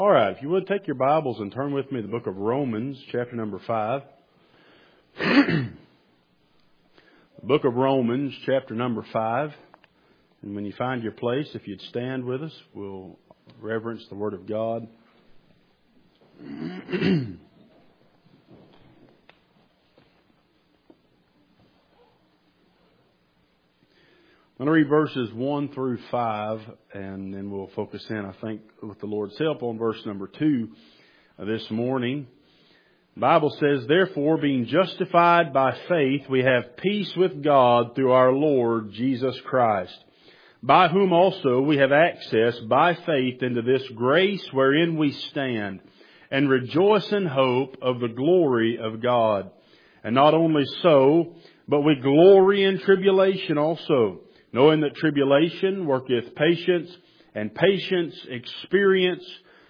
All right, if you would take your Bibles and turn with me to the book of Romans, chapter number 5. The book of Romans, chapter number 5. And when you find your place, if you'd stand with us, we'll reverence the Word of God. I'm going to read verses 1 through 5, and then we'll focus in, I think, with the Lord's help on verse number 2 this morning. The Bible says, "Therefore, being justified by faith, we have peace with God through our Lord Jesus Christ, by whom also we have access by faith into this grace wherein we stand, and rejoice in hope of the glory of God. And not only so, but we glory in tribulation also, knowing that tribulation worketh patience, and patience experience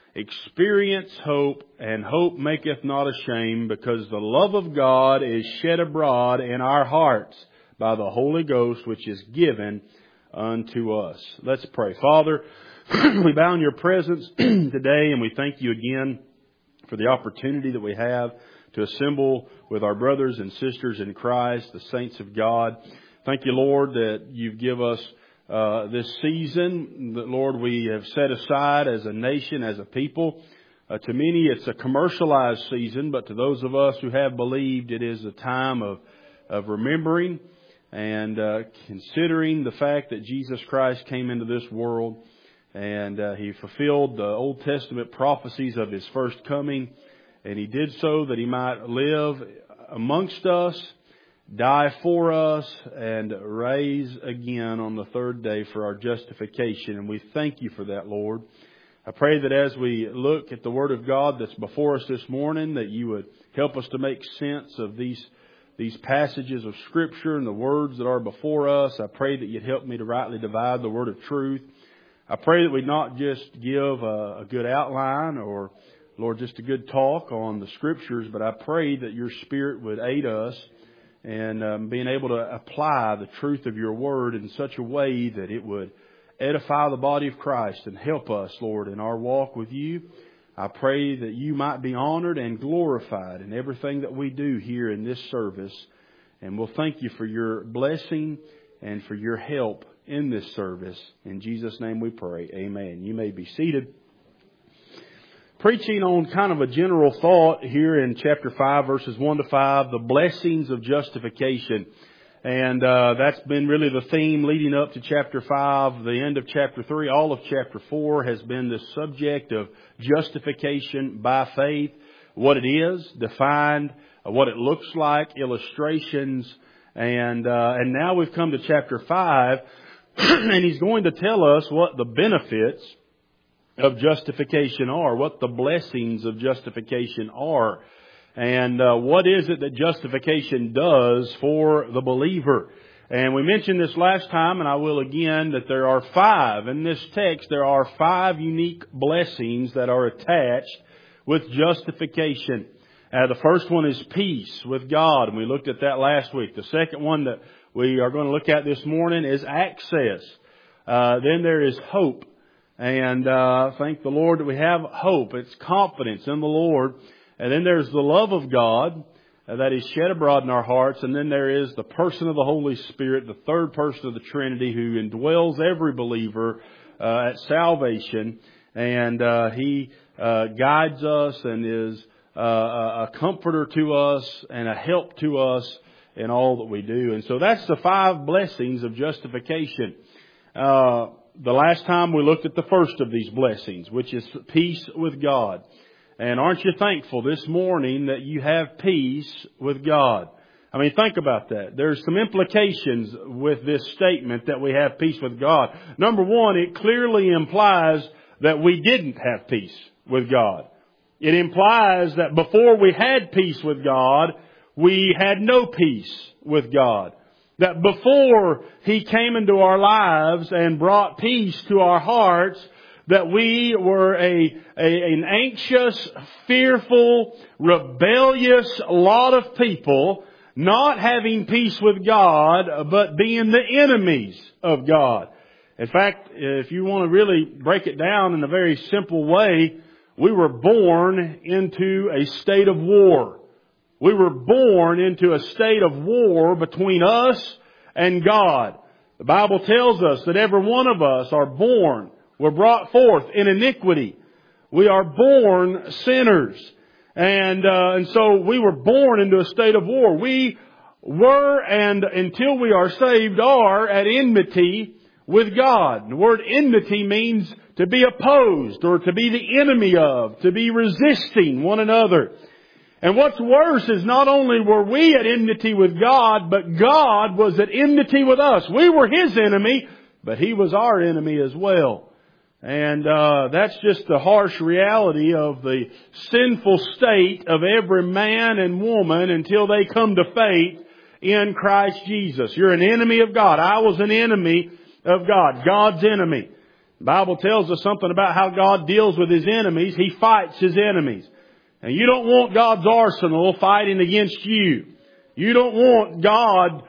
hope, and hope maketh not ashamed, because the love of God is shed abroad in our hearts by the Holy Ghost, which is given unto us." Let's pray. Father, we bow in your presence today, and we thank you again for the opportunity that we have to assemble with our brothers and sisters in Christ, the saints of God. Thank you, Lord, that you give us this season that, Lord, we have set aside as a nation, as a people. To many, it's a commercialized season, but to those of us who have believed, it is a time of remembering and considering the fact that Jesus Christ came into this world and He fulfilled the Old Testament prophecies of His first coming, and He did so that He might live amongst us, die for us, and rise again on the third day for our justification. And we thank you for that, Lord. I pray that as we look at the Word of God that's before us this morning, that you would help us to make sense of these passages of Scripture and the words that are before us. I pray that you'd help me to rightly divide the Word of truth. I pray that we'd not just give a good outline or, Lord, just a good talk on the Scriptures, but I pray that your Spirit would aid us and being able to apply the truth of your word in such a way that it would edify the body of Christ and help us, Lord, in our walk with you. I pray that you might be honored and glorified in everything that we do here in this service. And we'll thank you for your blessing and for your help in this service. In Jesus' name we pray. Amen. You may be seated. Preaching on kind of a general thought here in chapter 5, verses 1 to 5, the blessings of justification. And that's been really the theme leading up to chapter 5, the end of chapter 3. All of chapter 4 has been this subject of justification by faith, what it is, defined, what it looks like, illustrations. And now we've come to chapter 5, and he's going to tell us what the benefits of justification are, what the blessings of justification are, and what is it that justification does for the believer. And we mentioned this last time, and I will again, that there are 5. In this text, there are 5 unique blessings that are attached with justification. The first one is peace with God, and we looked at that last week. The second one that we are going to look at this morning is access. Then there is hope. And thank the Lord that we have hope. It's confidence in the Lord. And then there's the love of God that is shed abroad in our hearts. And then there is the person of the Holy Spirit, the third person of the Trinity, who indwells every believer at salvation. And He guides us and is a comforter to us and a help to us in all that we do. And so that's the 5 blessings of justification. The last time we looked at the first of these blessings, which is peace with God. And aren't you thankful this morning that you have peace with God? I mean, think about that. There's some implications with this statement that we have peace with God. Number one, it clearly implies that we didn't have peace with God. It implies that before we had peace with God, we had no peace with God. That before He came into our lives and brought peace to our hearts, that we were an anxious, fearful, rebellious lot of people, not having peace with God, but being the enemies of God. In fact, if you want to really break it down in a very simple way, We were born into a state of war. We were born into a state of war between us and God. The Bible tells us that every one of us are born. We're brought forth in iniquity. We are born sinners. And so we were born into a state of war. We were, and until we are saved, are at enmity with God. The word enmity means to be opposed or to be the enemy of, to be resisting one another. And what's worse is not only were we at enmity with God, but God was at enmity with us. We were His enemy, but He was our enemy as well. And that's just the harsh reality of the sinful state of every man and woman until they come to faith in Christ Jesus. You're an enemy of God. I was an enemy of God, God's enemy. The Bible tells us something about how God deals with His enemies. He fights His enemies. And you don't want God's arsenal fighting against you. You don't want God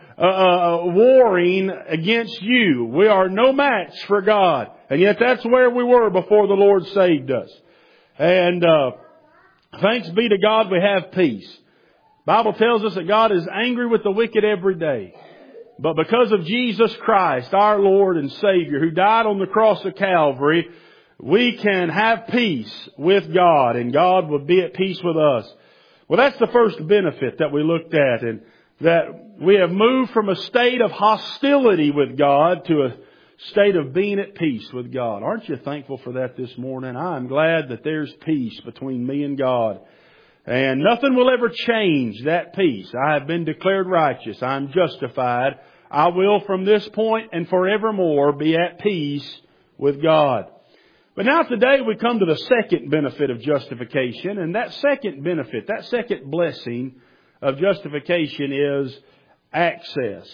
warring against you. We are no match for God. And yet that's where we were before the Lord saved us. And thanks be to God we have peace. The Bible tells us that God is angry with the wicked every day. But because of Jesus Christ, our Lord and Savior, who died on the cross of Calvary, we can have peace with God, and God will be at peace with us. Well, that's the first benefit that we looked at, and that we have moved from a state of hostility with God to a state of being at peace with God. Aren't you thankful for that this morning? I'm glad that there's peace between me and God. And nothing will ever change that peace. I have been declared righteous. I'm justified. I will from this point and forevermore be at peace with God. But now today we come to the second benefit of justification. And that second benefit, that second blessing of justification is access.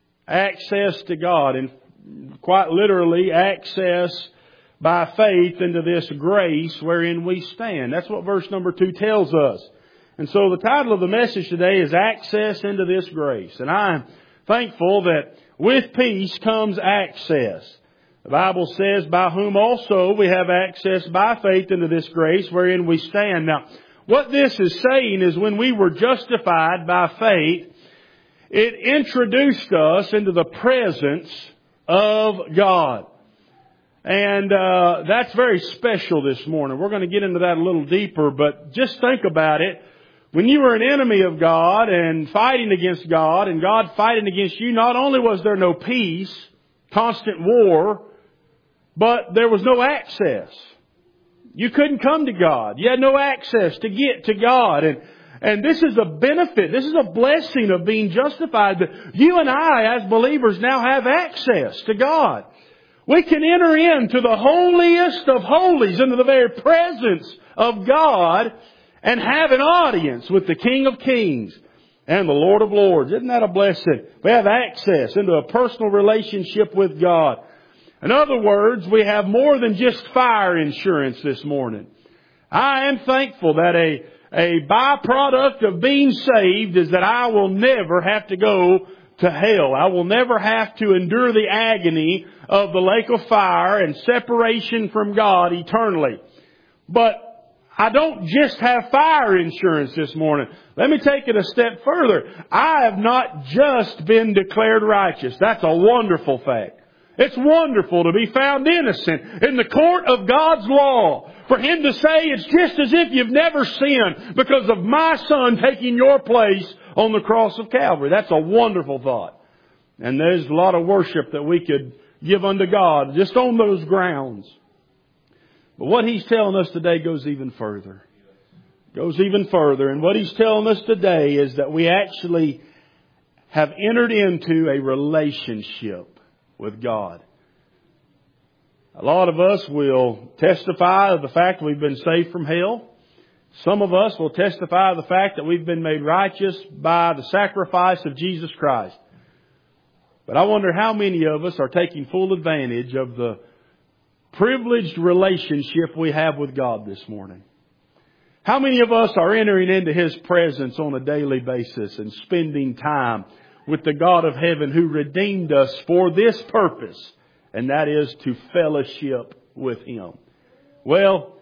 Access to God. And quite literally access by faith into this grace wherein we stand. That's what verse number 2 tells us. And so the title of the message today is Access into this Grace. And I'm thankful that with peace comes access. The Bible says, by whom also we have access by faith into this grace wherein we stand. Now, what this is saying is when we were justified by faith, it introduced us into the presence of God. And that's very special this morning. We're going to get into that a little deeper, but just think about it. When you were an enemy of God and fighting against God and God fighting against you, not only was there no peace, constant war, but there was no access. You couldn't come to God. You had no access to get to God. And this is a benefit. This is a blessing of being justified. That you and I, as believers, now have access to God. We can enter into the holiest of holies, into the very presence of God, and have an audience with the King of Kings and the Lord of Lords. Isn't that a blessing? We have access into a personal relationship with God. In other words, we have more than just fire insurance this morning. I am thankful that a byproduct of being saved is that I will never have to go to hell. I will never have to endure the agony of the lake of fire and separation from God eternally. But I don't just have fire insurance this morning. Let me take it a step further. I have not just been declared righteous. That's a wonderful fact. It's wonderful to be found innocent in the court of God's law. For Him to say it's just as if you've never sinned because of my Son taking your place on the cross of Calvary. That's a wonderful thought. And there's a lot of worship that we could give unto God just on those grounds. But what He's telling us today goes even further. Goes even further. And what He's telling us today is that we actually have entered into a relationship with God. A lot of us will testify of the fact that we've been saved from hell. Some of us will testify of the fact that we've been made righteous by the sacrifice of Jesus Christ. But I wonder how many of us are taking full advantage of the privileged relationship we have with God this morning. How many of us are entering into His presence on a daily basis and spending time with the God of heaven who redeemed us for this purpose, and that is to fellowship with Him? Well,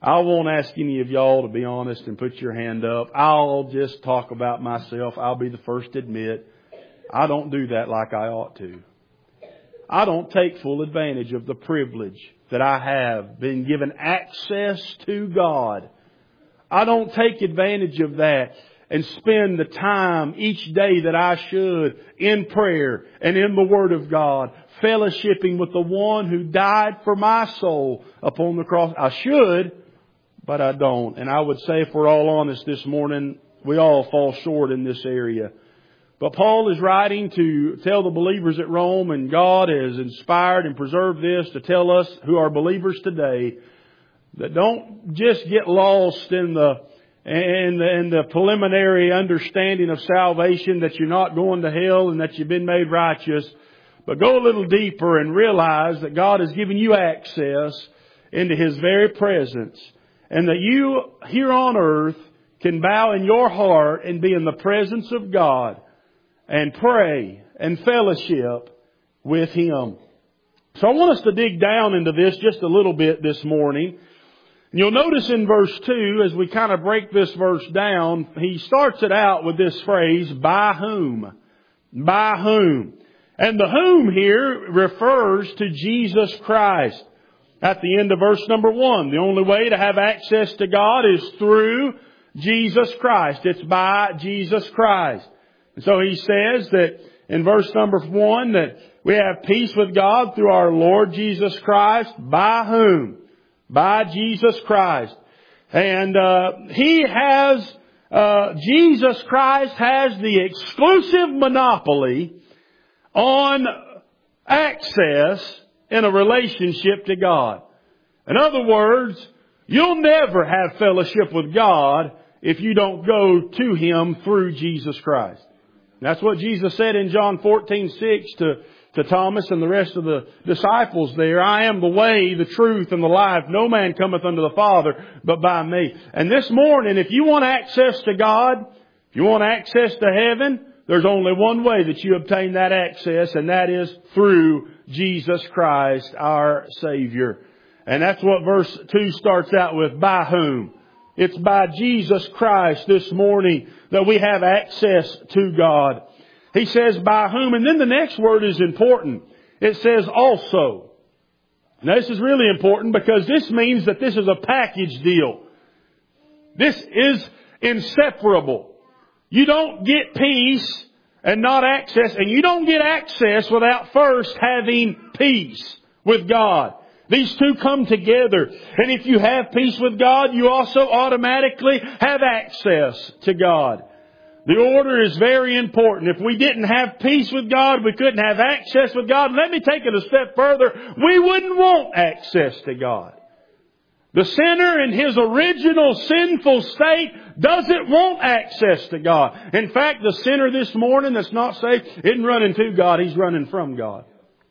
I won't ask any of y'all to be honest and put your hand up. I'll just talk about myself. I'll be the first to admit I don't do that like I ought to. I don't take full advantage of the privilege that I have been given access to God. I don't take advantage of that and spend the time each day that I should in prayer and in the Word of God, fellowshipping with the one who died for my soul upon the cross. I should, but I don't. And I would say, if we're all honest this morning, we all fall short in this area. But Paul is writing to tell the believers at Rome, and God has inspired and preserved this to tell us who are believers today, that don't just get lost in the preliminary understanding of salvation, that you're not going to hell and that you've been made righteous, but go a little deeper and realize that God has given you access into His very presence, and that you here on earth can bow in your heart and be in the presence of God and pray and fellowship with Him. So I want us to dig down into this just a little bit this morning. You'll notice in verse 2, as we kind of break this verse down, he starts it out with this phrase, by whom? By whom? And the whom here refers to Jesus Christ. At the end of verse number 1, the only way to have access to God is through Jesus Christ. It's by Jesus Christ. And so he says that in verse number 1 that we have peace with God through our Lord Jesus Christ. By whom? By Jesus Christ. And Jesus Christ has the exclusive monopoly on access in a relationship to God. In other words, you'll never have fellowship with God if you don't go to Him through Jesus Christ. That's what Jesus said in John 14:6 to Thomas and the rest of the disciples there. I am the way, the truth, and the life. No man cometh unto the Father but by me. And this morning, if you want access to God, if you want access to heaven, there's only one way that you obtain that access, and that is through Jesus Christ, our Savior. And that's what verse 2 starts out with, by whom? It's by Jesus Christ this morning that we have access to God. He says by whom, and then the next word is important. It says also. Now this is really important because this means that this is a package deal. This is inseparable. You don't get peace and not access, and you don't get access without first having peace with God. These two come together. And if you have peace with God, you also automatically have access to God. The order is very important. If we didn't have peace with God, we couldn't have access with God. Let me take it a step further. We wouldn't want access to God. The sinner in his original sinful state doesn't want access to God. In fact, the sinner this morning that's not saved isn't running to God. He's running from God.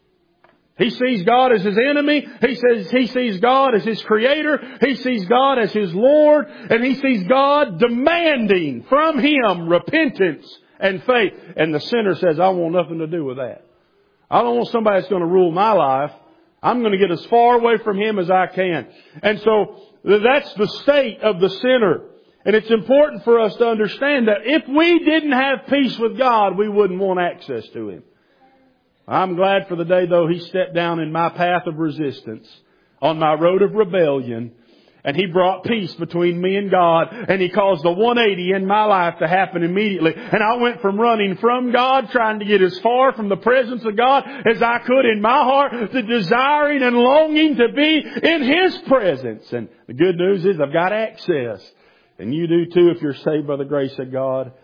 He sees God as his enemy. He sees God as his creator. He sees God as his Lord. And he sees God demanding from him repentance and faith. And the sinner says, I want nothing to do with that. I don't want somebody that's going to rule my life. I'm going to get as far away from Him as I can. And so that's the state of the sinner. And it's important for us to understand that if we didn't have peace with God, we wouldn't want access to Him. I'm glad for the day, though, He stepped down in my path of resistance on my road of rebellion. And He brought peace between me and God. And He caused a 180 in my life to happen immediately. And I went from running from God, trying to get as far from the presence of God as I could in my heart, to desiring and longing to be in His presence. And the good news is I've got access. And you do too if you're saved by the grace of God.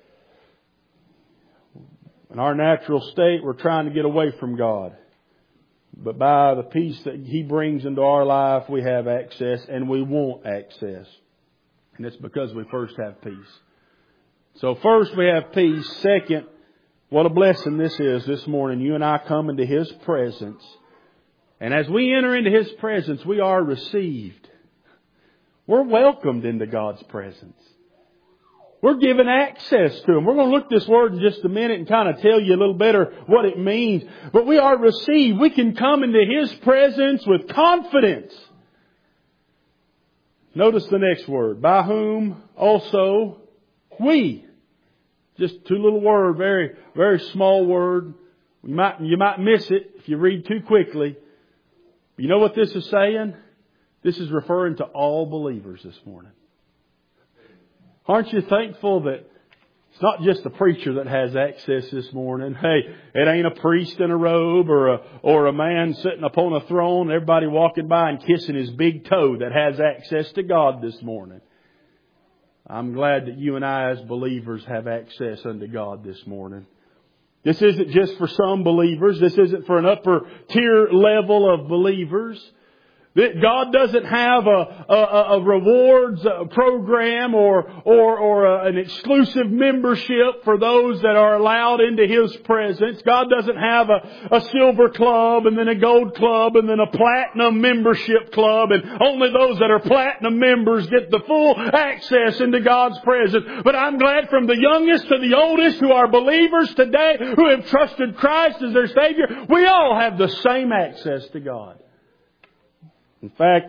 In our natural state, we're trying to get away from God. But by the peace that He brings into our life, we have access, and we want access. And it's because we first have peace. So first we have peace. Second, what a blessing this is this morning. You and I come into His presence. And as we enter into His presence, we are received. We're welcomed into God's presence. We're given access to Him. We're going to look at this word in just a minute and kind of tell you a little better what it means. But we are received. We can come into His presence with confidence. Notice the next word. By whom also we. Just two little words, very, very small word. You might miss it if you read too quickly. You know what this is saying? This is referring to all believers this morning. Aren't you thankful that it's not just the preacher that has access this morning? Hey, it ain't a priest in a robe or a man sitting upon a throne, everybody walking by and kissing his big toe that has access to God this morning. I'm glad that you and I as believers have access unto God this morning. This isn't just for some believers. This isn't for an upper tier level of believers. God doesn't have a rewards program or an exclusive membership for those that are allowed into His presence. God doesn't have a silver club and then a gold club and then a platinum membership club, and only those that are platinum members get the full access into God's presence. But I'm glad from the youngest to the oldest who are believers today, who have trusted Christ as their Savior, we all have the same access to God. In fact,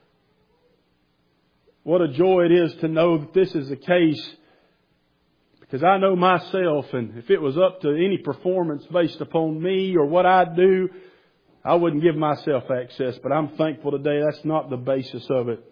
what a joy it is to know that this is the case, because I know myself, and if it was up to any performance based upon me or what I do, I wouldn't give myself access. But I'm thankful today that's not the basis of it.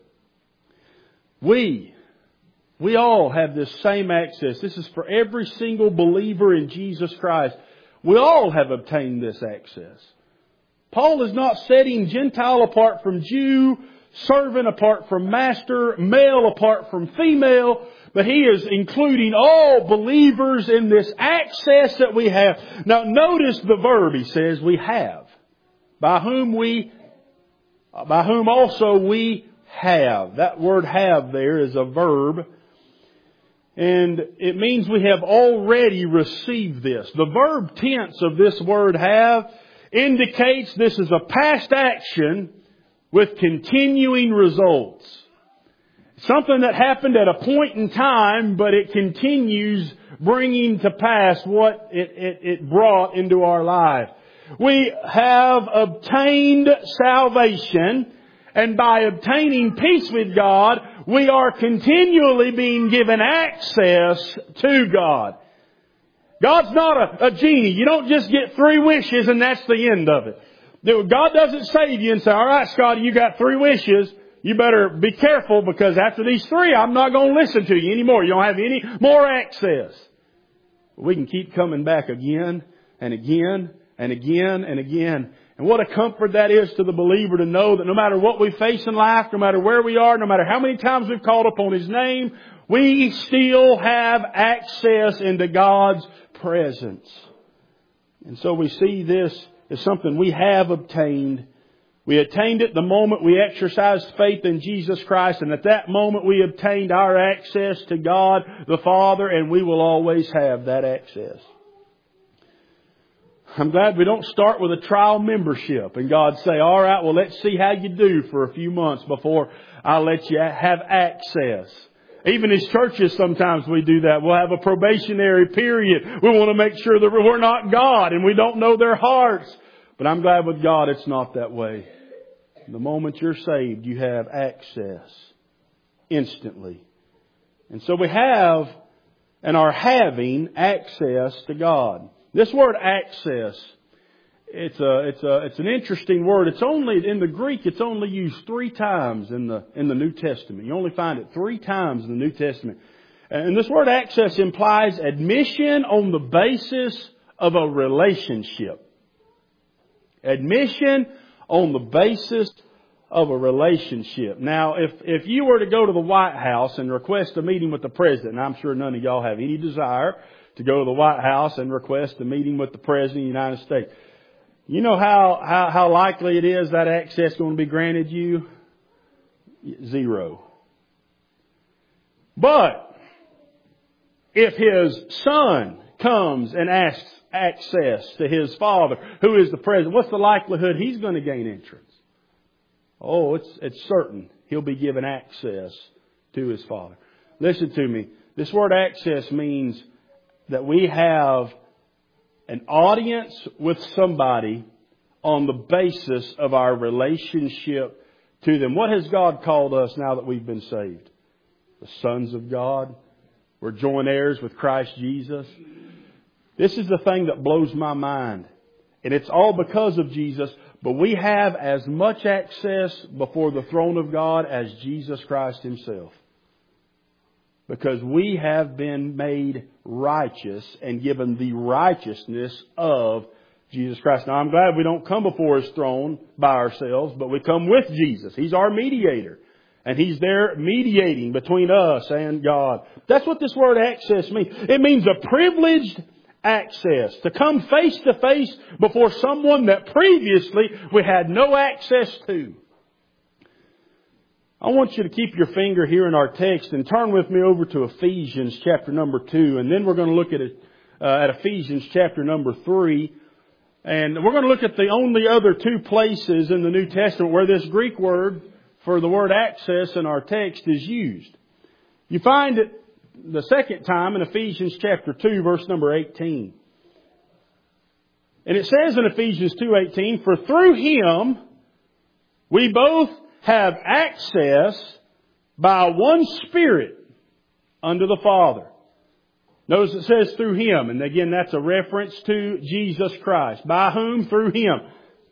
We all have this same access. This is for every single believer in Jesus Christ. We all have obtained this access. Paul is not setting Gentile apart from Jew, servant apart from master, male apart from female, but he is including all believers in this access that we have. Now notice the verb, he says, we have. By whom also we have. That word have there is a verb. And it means we have already received this. The verb tense of this word have indicates this is a past action with continuing results. Something that happened at a point in time, but it continues bringing to pass what it brought into our life. We have obtained salvation, and by obtaining peace with God, we are continually being given access to God. God's not a genie. You don't just get 3 wishes and that's the end of it. God doesn't save you and say, all right, Scotty, you got 3 wishes. You better be careful, because after these 3, I'm not going to listen to you anymore. You don't have any more access. We can keep coming back again and again and again and again. And what a comfort that is to the believer to know that no matter what we face in life, no matter where we are, no matter how many times we've called upon His name, we still have access into God's presence. And so we see this as something we have obtained. We attained it the moment we exercised faith in Jesus Christ, and at that moment we obtained our access to God the Father, and we will always have that access. I'm glad we don't start with a trial membership and God say, all right, well, let's see how you do for a few months before I let you have access. Even as churches, sometimes we do that. We'll have a probationary period. We want to make sure that we're not God and we don't know their hearts. But I'm glad with God it's not that way. The moment you're saved, you have access instantly. And so we have and are having access to God. This word access, it's an interesting word. It's only in the Greek. It's only used 3 times in the New Testament. You only find it 3 times in the New Testament. And this word access implies admission on the basis of a relationship. Admission on the basis of a relationship. Now, if you were to go to the White House and request a meeting with the President, and I'm sure none of y'all have any desire to go to the White House and request a meeting with the President of the United States. You know how likely it is that access is going to be granted you? 0. But if his son comes and asks access to his father, who is the president, what's the likelihood he's going to gain entrance? Oh, it's certain he'll be given access to his father. Listen to me. This word access means that we have an audience with somebody on the basis of our relationship to them. What has God called us now that we've been saved? The sons of God. We're joint heirs with Christ Jesus. This is the thing that blows my mind. And it's all because of Jesus. But we have as much access before the throne of God as Jesus Christ Himself. Because we have been made righteous and given the righteousness of Jesus Christ. Now I'm glad we don't come before His throne by ourselves, but we come with Jesus. He's our mediator. And He's there mediating between us and God. That's what this word access means. It means a privileged access. To come face to face before someone that previously we had no access to. I want you to keep your finger here in our text and turn with me over to Ephesians chapter number 2. And then we're going to look at Ephesians chapter number 3. And we're going to look at the only other two places in the New Testament where this Greek word for the word access in our text is used. You find it the second time in Ephesians chapter 2, verse number 18. And it says in Ephesians 2:18, "For through Him we both have access by one Spirit unto the Father." Notice it says through Him. And again, that's a reference to Jesus Christ. By whom? Through Him.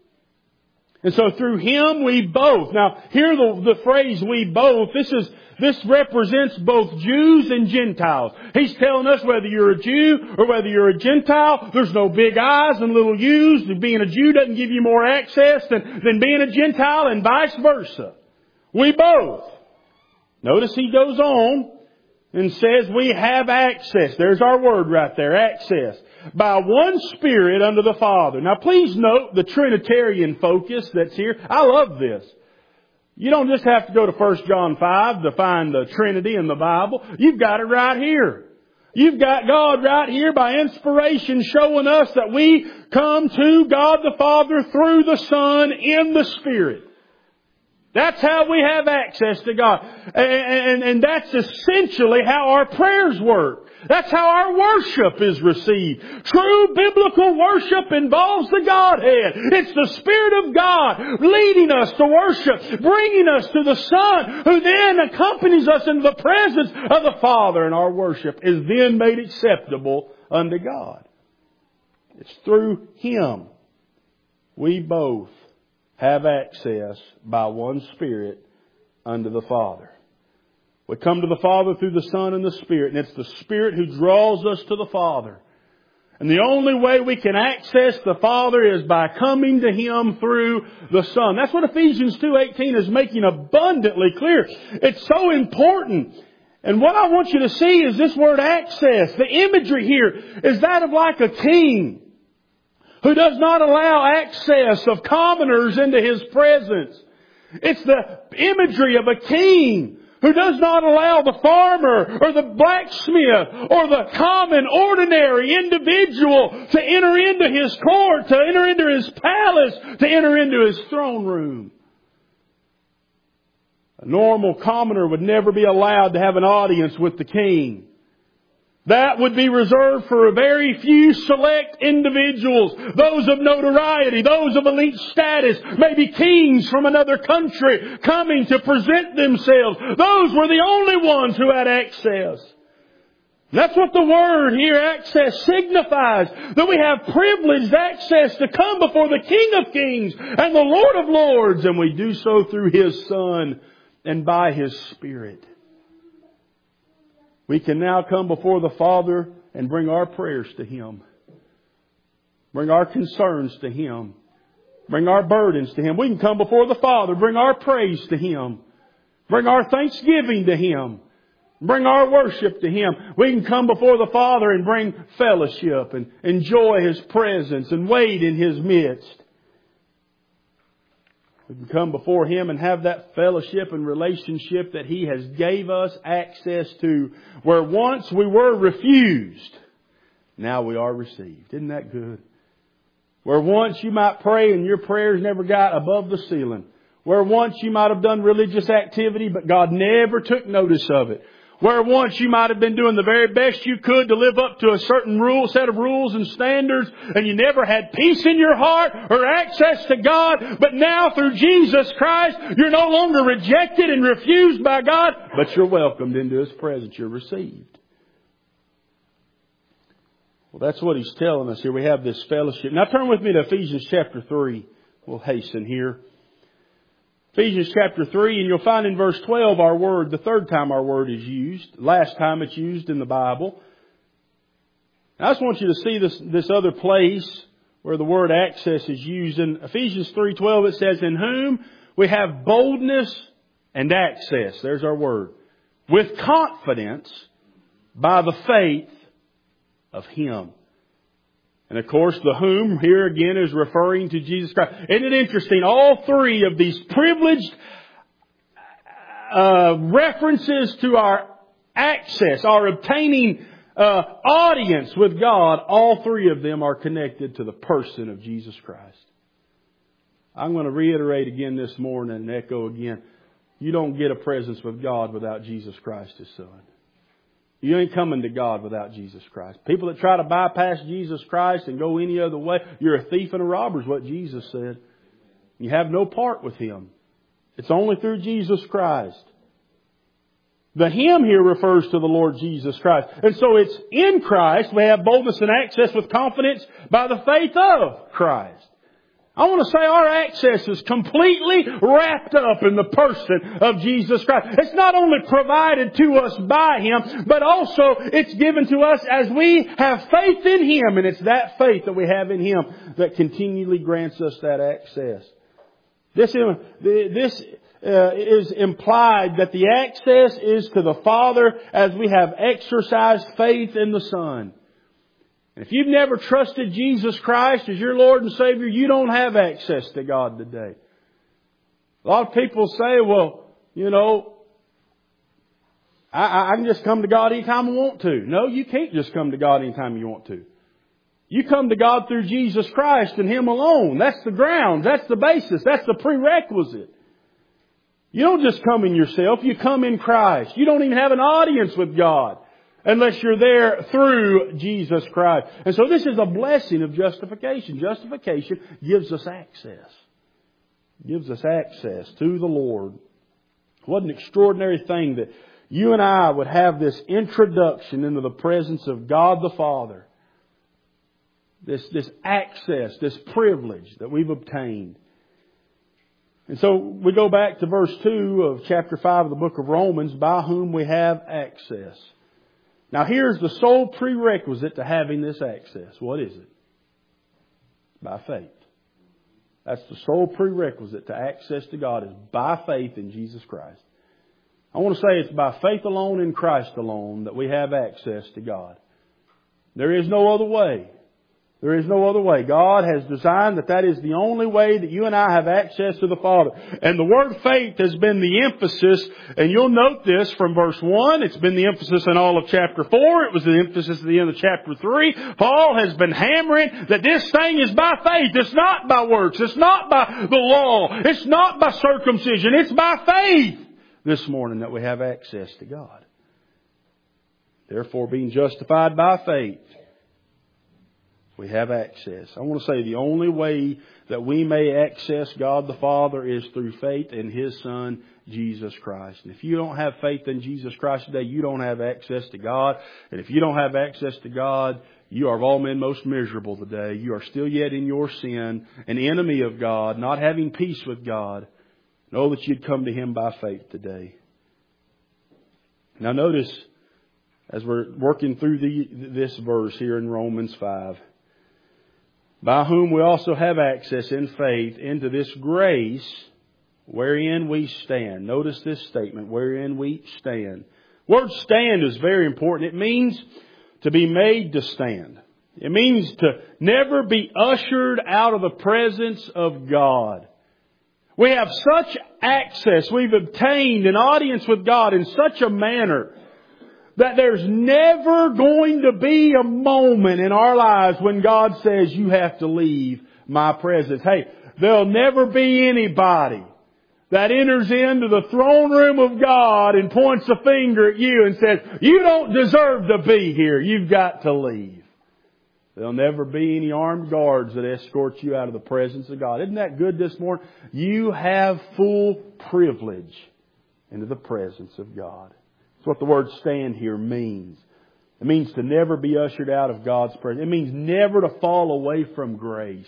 And so through Him we both. Now, here the phrase we both, this represents both Jews and Gentiles. He's telling us whether you're a Jew or whether you're a Gentile, there's no big I's and little U's. Being a Jew doesn't give you more access than being a Gentile, and vice versa. We both. Notice he goes on and says we have access. There's our word right there, access. By one Spirit unto the Father. Now please note the Trinitarian focus that's here. I love this. You don't just have to go to 1 John 5 to find the Trinity in the Bible. You've got it right here. You've got God right here by inspiration showing us that we come to God the Father through the Son in the Spirit. That's how we have access to God. And that's essentially how our prayers work. That's how our worship is received. True biblical worship involves the Godhead. It's the Spirit of God leading us to worship, bringing us to the Son, who then accompanies us into the presence of the Father. And our worship is then made acceptable unto God. It's through Him we both have access by one Spirit unto the Father. We come to the Father through the Son and the Spirit, and it's the Spirit who draws us to the Father. And the only way we can access the Father is by coming to Him through the Son. That's what Ephesians 2:18 is making abundantly clear. It's so important. And what I want you to see is this word access. The imagery here is that of like a king who does not allow access of commoners into His presence. It's the imagery of a king who does not allow the farmer or the blacksmith or the common, ordinary individual to enter into his court, to enter into his palace, to enter into his throne room. A normal commoner would never be allowed to have an audience with the king. That would be reserved for a very few select individuals. Those of notoriety, those of elite status, maybe kings from another country coming to present themselves. Those were the only ones who had access. That's what the word here, access, signifies. That we have privileged access to come before the King of Kings and the Lord of Lords. And we do so through His Son and by His Spirit. We can now come before the Father and bring our prayers to Him. Bring our concerns to Him. Bring our burdens to Him. We can come before the Father, bring our praise to Him. Bring our thanksgiving to Him. Bring our worship to Him. We can come before the Father and bring fellowship and enjoy His presence and wait in His midst. We can come before Him and have that fellowship and relationship that He has gave us access to. Where once we were refused, now we are received. Isn't that good? Where once you might pray and your prayers never got above the ceiling. Where once you might have done religious activity but God never took notice of it. Where once you might have been doing the very best you could to live up to a certain set of rules and standards, and you never had peace in your heart or access to God. But now through Jesus Christ, you're no longer rejected and refused by God, but you're welcomed into His presence. You're received. Well, that's what He's telling us here. We have this fellowship. Now turn with me to Ephesians chapter 3. We'll hasten here. Ephesians chapter 3, and you'll find in verse 12 our word, the third time our word is used. Last time it's used in the Bible. I just want you to see this other place where the word access is used. In Ephesians 3:12 it says, in whom we have boldness and access. There's our word. With confidence by the faith of Him. And of course, the whom here again is referring to Jesus Christ. Isn't it interesting? All three of these privileged references to our access, our obtaining audience with God, all three of them are connected to the person of Jesus Christ. I'm going to reiterate again this morning and echo again. You don't get a presence with God without Jesus Christ, His Son. You ain't coming to God without Jesus Christ. People that try to bypass Jesus Christ and go any other way, you're a thief and a robber is what Jesus said. You have no part with Him. It's only through Jesus Christ. The Him here refers to the Lord Jesus Christ. And so it's in Christ we have boldness and access with confidence by the faith of Christ. I want to say our access is completely wrapped up in the person of Jesus Christ. It's not only provided to us by Him, but also it's given to us as we have faith in Him. And it's that faith that we have in Him that continually grants us that access. This is implied that the access is to the Father as we have exercised faith in the Son. If you've never trusted Jesus Christ as your Lord and Savior, you don't have access to God today. A lot of people say, well, you know, I can just come to God anytime I want to. No, you can't just come to God anytime you want to. You come to God through Jesus Christ and Him alone. That's the ground. That's the basis. That's the prerequisite. You don't just come in yourself. You come in Christ. You don't even have an audience with God unless you're there through Jesus Christ. And so this is a blessing of justification. Justification gives us access. Gives us access to the Lord. What an extraordinary thing that you and I would have this introduction into the presence of God the Father. This access, this privilege that we've obtained. And so we go back to verse 2 of chapter 5 of the book of Romans, by whom we have access. Now here's the sole prerequisite to having this access. What is it? By faith. That's the sole prerequisite to access to God is by faith in Jesus Christ. I want to say it's by faith alone in Christ alone that we have access to God. There is no other way. There is no other way. God has designed that is the only way that you and I have access to the Father. And the word faith has been the emphasis. And you'll note this from verse 1. It's been the emphasis in all of chapter 4. It was the emphasis at the end of chapter 3. Paul has been hammering that this thing is by faith. It's not by works. It's not by the law. It's not by circumcision. It's by faith this morning that we have access to God. Therefore, being justified by faith, we have access. I want to say the only way that we may access God the Father is through faith in His Son, Jesus Christ. And if you don't have faith in Jesus Christ today, you don't have access to God. And if you don't have access to God, you are of all men most miserable today. You are still yet in your sin, an enemy of God, not having peace with God. Know that you'd come to Him by faith today. Now notice, as we're working through this verse here in Romans 5, by whom we also have access in faith into this grace wherein we stand. Notice this statement, wherein we stand. The word stand is very important. It means to be made to stand. It means to never be ushered out of the presence of God. We have such access. We've obtained an audience with God in such a manner that there's never going to be a moment in our lives when God says, you have to leave my presence. Hey, there'll never be anybody that enters into the throne room of God and points a finger at you and says, you don't deserve to be here. You've got to leave. There'll never be any armed guards that escort you out of the presence of God. Isn't that good this morning? You have full privilege into the presence of God. That's what the word stand here means. It means to never be ushered out of God's presence. It means never to fall away from grace.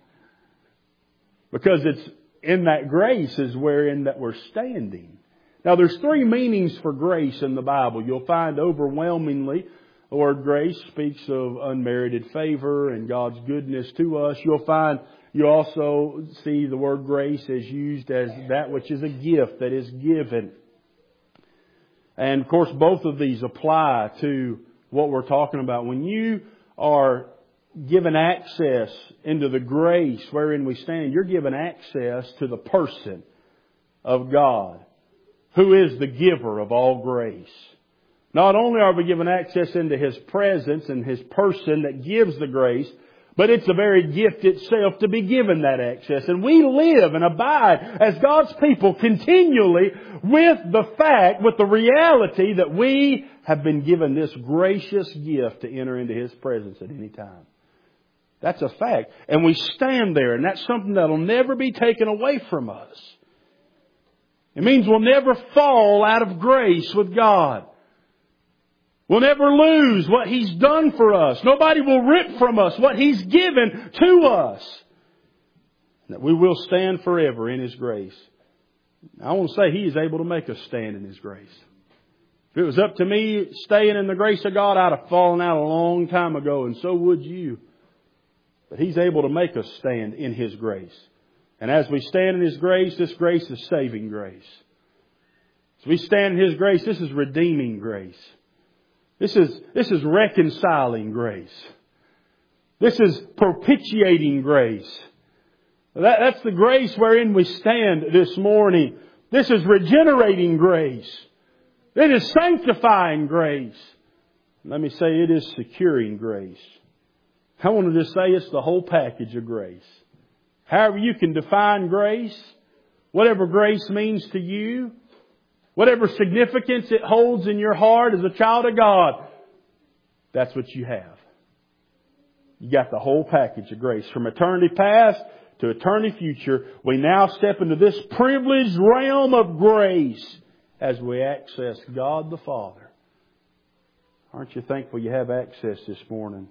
Because it's in that grace is wherein that we're standing. Now there's three meanings for grace in the Bible. You'll find overwhelmingly the word grace speaks of unmerited favor and God's goodness to us. You also see the word grace as used as that which is a gift that is given. And of course both of these apply to what we're talking about. When you are given access into the grace wherein we stand, you're given access to the person of God, who is the giver of all grace. Not only are we given access into His presence and His person that gives the grace, but it's the very gift itself to be given that access. And we live and abide as God's people continually with the reality that we have been given this gracious gift to enter into His presence at any time. That's a fact. And we stand there, and that's something that'll never be taken away from us. It means we'll never fall out of grace with God. We'll never lose what He's done for us. Nobody will rip from us what He's given to us. That we will stand forever in His grace. I want to say He is able to make us stand in His grace. If it was up to me staying in the grace of God, I'd have fallen out a long time ago, and so would you. But He's able to make us stand in His grace. And as we stand in His grace, this grace is saving grace. As we stand in His grace, this is redeeming grace. This is reconciling grace. This is propitiating grace. That's the grace wherein we stand this morning. This is regenerating grace. It is sanctifying grace. Let me say it is securing grace. I want to just say it's the whole package of grace. However you can define grace, whatever grace means to you, whatever significance it holds in your heart as a child of God, that's what you have. You got the whole package of grace. From eternity past to eternity future, we now step into this privileged realm of grace as we access God the Father. Aren't you thankful you have access this morning?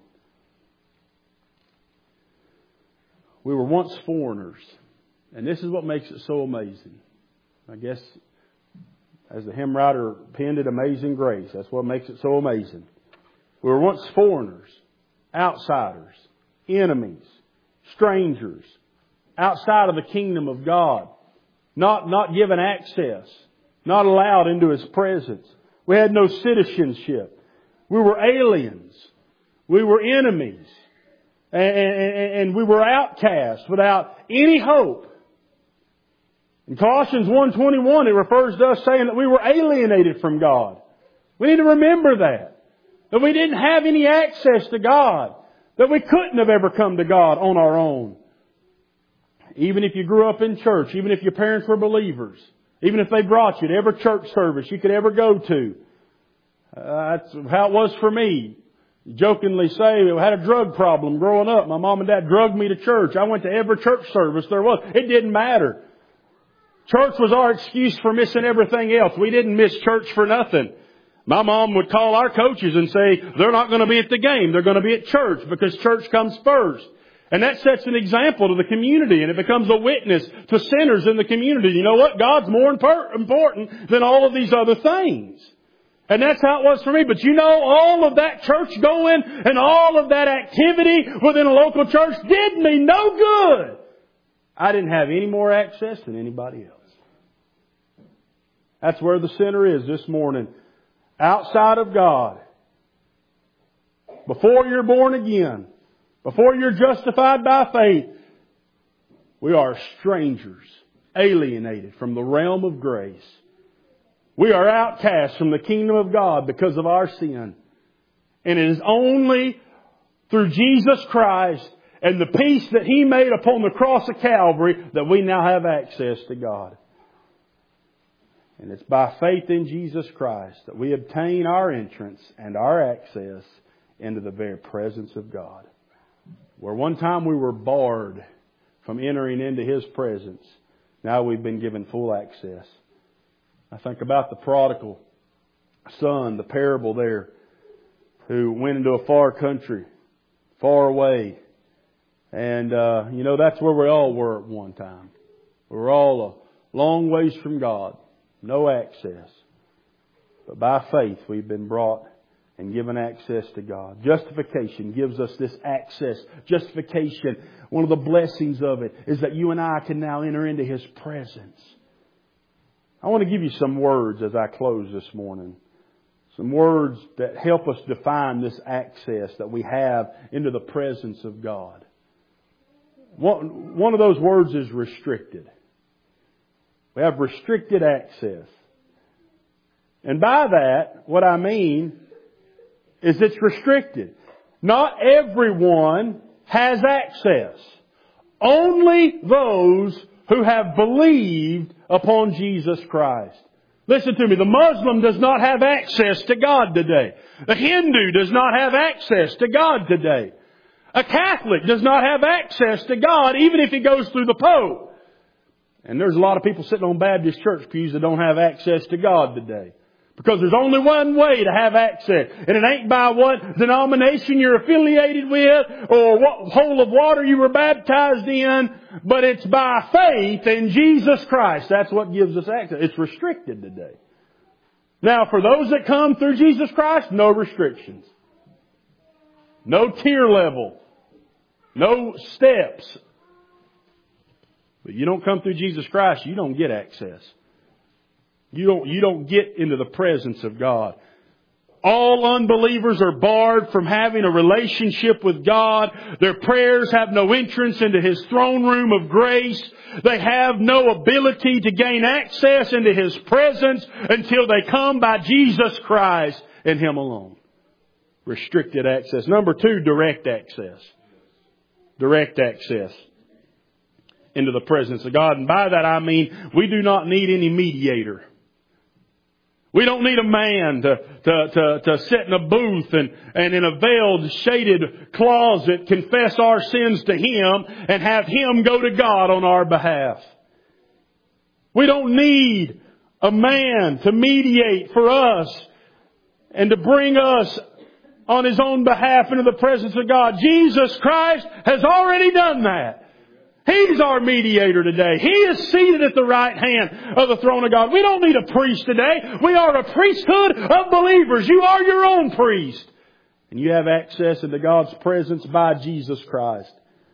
We were once foreigners, and this is what makes it so amazing. I guess as the hymn writer penned it, Amazing Grace. That's what makes it so amazing. We were once foreigners, outsiders, enemies, strangers, outside of the kingdom of God, not given access, not allowed into His presence. We had no citizenship. We were aliens. We were enemies. And we were outcasts without any hope. In Colossians 1:21, it refers to us saying that we were alienated from God. We need to remember that. That we didn't have any access to God. That we couldn't have ever come to God on our own. Even if you grew up in church, even if your parents were believers, even if they brought you to every church service you could ever go to. That's how it was for me. Jokingly say, I had a drug problem growing up. My mom and dad drugged me to church. I went to every church service there was. It didn't matter. Church was our excuse for missing everything else. We didn't miss church for nothing. My mom would call our coaches and say, they're not going to be at the game. They're going to be at church because church comes first. And that sets an example to the community, and it becomes a witness to sinners in the community. You know what? God's more important than all of these other things. And that's how it was for me. But you know, all of that church going and all of that activity within a local church did me no good. I didn't have any more access than anybody else. That's where the sinner is this morning. Outside of God. Before you're born again. Before you're justified by faith. We are strangers. Alienated from the realm of grace. We are outcast from the kingdom of God because of our sin. And it is only through Jesus Christ and the peace that He made upon the cross of Calvary that we now have access to God. And it's by faith in Jesus Christ that we obtain our entrance and our access into the very presence of God. Where one time we were barred from entering into His presence, now we've been given full access. I think about the prodigal son, the parable there, who went into a far country, far away. And, that's where we all were at one time. We were all a long ways from God. No access. But by faith we've been brought and given access to God. Justification gives us this access. Justification, one of the blessings of it is that you and I can now enter into His presence. I want to give you some words as I close this morning. Some words that help us define this access that we have into the presence of God. One of those words is restricted. We have restricted access. And by that, what I mean is it's restricted. Not everyone has access. Only those who have believed upon Jesus Christ. Listen to me, the Muslim does not have access to God today. The Hindu does not have access to God today. A Catholic does not have access to God even if he goes through the Pope. And there's a lot of people sitting on Baptist church pews that don't have access to God today. Because there's only one way to have access. And it ain't by what denomination you're affiliated with or what hole of water you were baptized in. But it's by faith in Jesus Christ. That's what gives us access. It's restricted today. Now, for those that come through Jesus Christ, no restrictions. No tier level. No steps. But you don't come through Jesus Christ, you don't get access. You don't get into the presence of God. All unbelievers are barred from having a relationship with God. Their prayers have no entrance into His throne room of grace. They have no ability to gain access into His presence until they come by Jesus Christ and Him alone. Restricted access. Number 2, direct access. Direct access into the presence of God. And by that I mean we do not need any mediator. We don't need a man to sit in a booth and in a veiled, shaded closet confess our sins to Him and have Him go to God on our behalf. We don't need a man to mediate for us and to bring us on His own behalf into the presence of God. Jesus Christ has already done that. He's our mediator today. He is seated at the right hand of the throne of God. We don't need a priest today. We are a priesthood of believers. You are your own priest. And you have access into God's presence by Jesus Christ.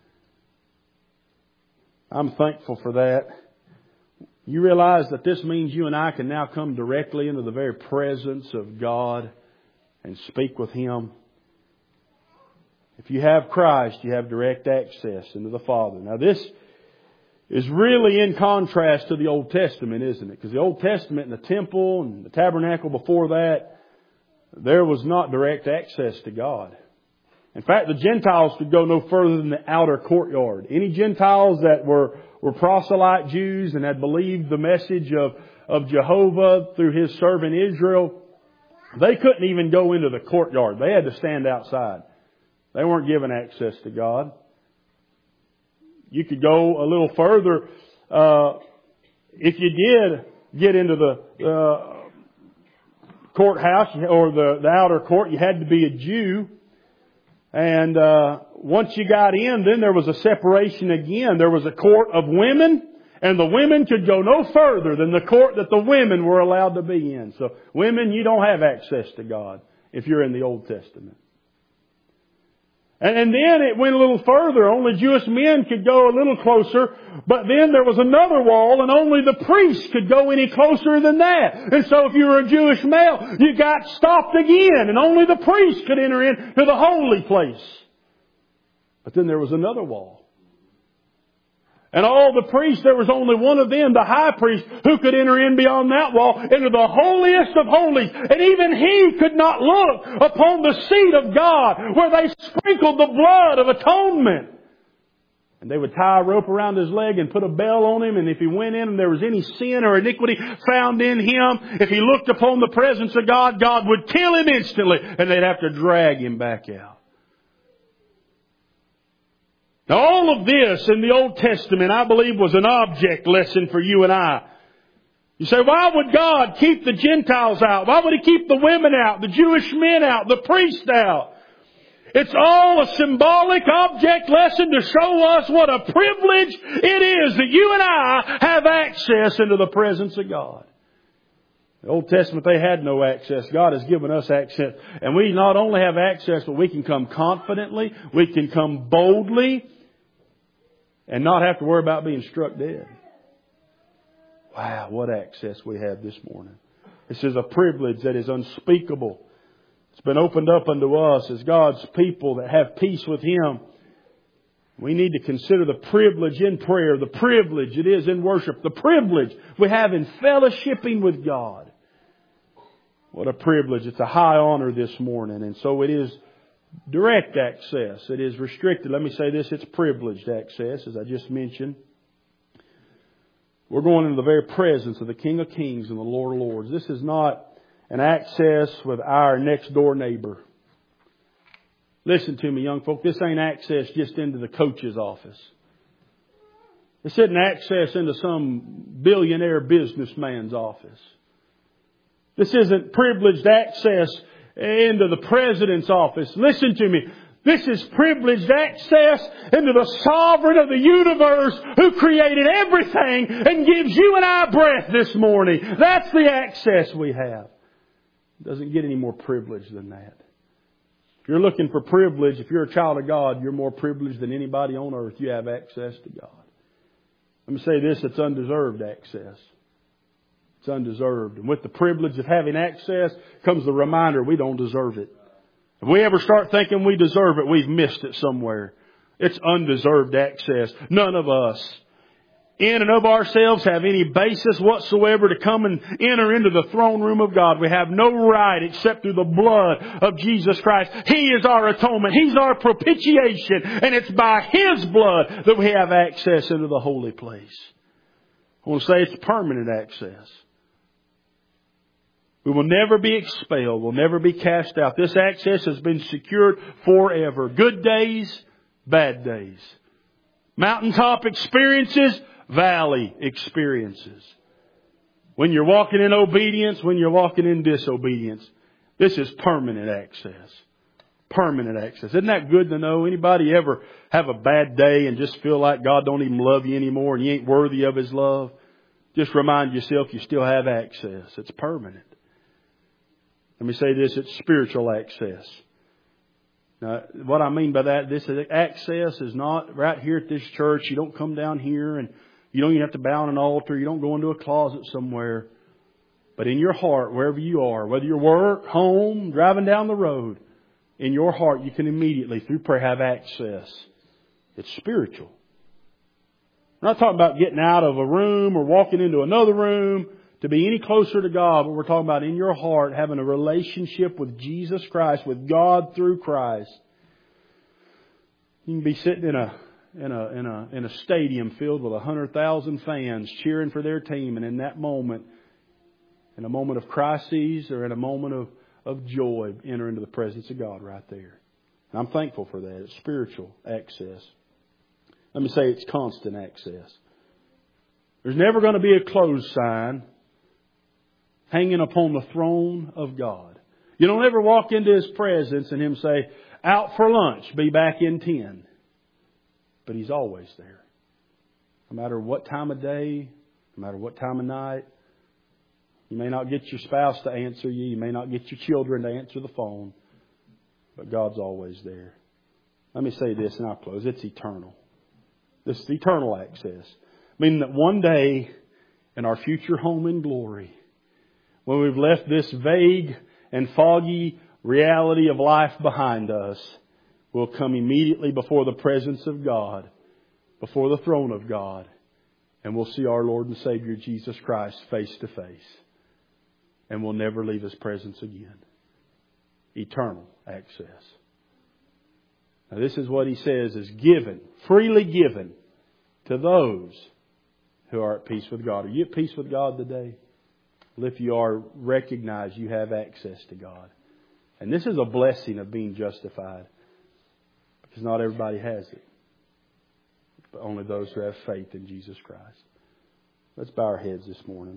I'm thankful for that. You realize that this means you and I can now come directly into the very presence of God and speak with Him. If you have Christ, you have direct access into the Father. Now this is really in contrast to the Old Testament, isn't it? Because the Old Testament and the temple and the tabernacle before that, there was not direct access to God. In fact, the Gentiles could go no further than the outer courtyard. Any Gentiles that were proselyte Jews and had believed the message of Jehovah through His servant Israel, they couldn't even go into the courtyard. They had to stand outside. They weren't given access to God. You could go a little further. If you did get into the courthouse or the outer court, you had to be a Jew. And once you got in, then there was a separation again. There was a court of women, and the women could go no further than the court that the women were allowed to be in. So women, you don't have access to God if you're in the Old Testament. And then it went a little further. Only Jewish men could go a little closer. But then there was another wall, and only the priests could go any closer than that. And so if you were a Jewish male, you got stopped again, and only the priest could enter into the holy place. But then there was another wall. And all the priests, there was only one of them, the high priest, who could enter in beyond that wall into the holiest of holies. And even he could not look upon the seat of God where they sprinkled the blood of atonement. And they would tie a rope around his leg and put a bell on him. And if he went in and there was any sin or iniquity found in him, if he looked upon the presence of God, God would kill him instantly. And they'd have to drag him back out. Now all of this in the Old Testament, I believe, was an object lesson for you and I. You say, why would God keep the Gentiles out? Why would He keep the women out, the Jewish men out, the priests out? It's all a symbolic object lesson to show us what a privilege it is that you and I have access into the presence of God. The Old Testament, they had no access. God has given us access. And we not only have access, but we can come confidently, we can come boldly, and not have to worry about being struck dead. Wow, what access we have this morning. This is a privilege that is unspeakable. It's been opened up unto us as God's people that have peace with Him. We need to consider the privilege in prayer, the privilege it is in worship, the privilege we have in fellowshipping with God. What a privilege. It's a high honor this morning. And so it is direct access. It is restricted. Let me say this, it's privileged access, as I just mentioned. We're going into the very presence of the King of Kings and the Lord of Lords. This is not an access with our next door neighbor. Listen to me, young folk. This ain't access just into the coach's office. This isn't access into some billionaire businessman's office. This isn't privileged access into the president's office. Listen to me. This is privileged access into the sovereign of the universe who created everything and gives you and I breath this morning. That's the access we have. It doesn't get any more privileged than that. If you're looking for privilege, if you're a child of God, you're more privileged than anybody on earth. You have access to God. Let me say this, it's undeserved access. It's undeserved. And with the privilege of having access comes the reminder we don't deserve it. If we ever start thinking we deserve it, we've missed it somewhere. It's undeserved access. None of us, in and of ourselves, have any basis whatsoever to come and enter into the throne room of God. We have no right except through the blood of Jesus Christ. He is our atonement. He's our propitiation. And it's by His blood that we have access into the holy place. I want to say it's permanent access. We will never be expelled. We'll never be cast out. This access has been secured forever. Good days, bad days. Mountaintop experiences, valley experiences. When you're walking in obedience, when you're walking in disobedience. This is permanent access. Permanent access. Isn't that good to know? Anybody ever have a bad day and just feel like God don't even love you anymore and you ain't worthy of His love? Just remind yourself you still have access. It's permanent. Let me say this, it's spiritual access. Now, what I mean by that, this access is not right here at this church. You don't come down here and you don't even have to bow on an altar. You don't go into a closet somewhere. But in your heart, wherever you are, whether you're work, home, driving down the road, in your heart you can immediately, through prayer, have access. It's spiritual. We're not talking about getting out of a room or walking into another room to be any closer to God, but we're talking about in your heart having a relationship with Jesus Christ, with God through Christ. You can be sitting in a stadium filled with 100,000 fans cheering for their team, and in that moment, in a moment of crises or in a moment of joy, enter into the presence of God right there. And I'm thankful for that. It's spiritual access. Let me say it's constant access. There's never going to be a close sign hanging upon the throne of God. You don't ever walk into His presence and Him say, out for lunch, be back in 10. But He's always there. No matter what time of day, no matter what time of night. You may not get your spouse to answer you. You may not get your children to answer the phone. But God's always there. Let me say this and I'll close. It's eternal. This is eternal access. Meaning that one day in our future home in glory, when we've left this vague and foggy reality of life behind us, we'll come immediately before the presence of God, before the throne of God, and we'll see our Lord and Savior Jesus Christ face to face. And we'll never leave His presence again. Eternal access. Now this is what he says is given, freely given to those who are at peace with God. Are you at peace with God today? Well, if you are, recognize you have access to God. And this is a blessing of being justified. Because not everybody has it. But only those who have faith in Jesus Christ. Let's bow our heads this morning.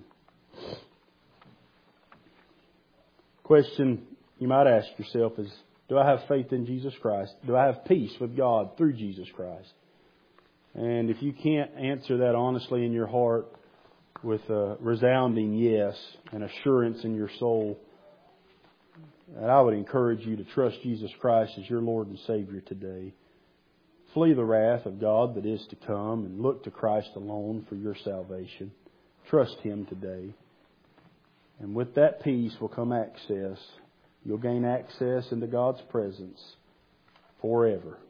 Question you might ask yourself is, do I have faith in Jesus Christ? Do I have peace with God through Jesus Christ? And if you can't answer that honestly in your heart with a resounding yes and assurance in your soul, I would encourage you to trust Jesus Christ as your Lord and Savior today. Flee the wrath of God that is to come and look to Christ alone for your salvation. Trust Him today. And with that peace will come access. You'll gain access into God's presence forever.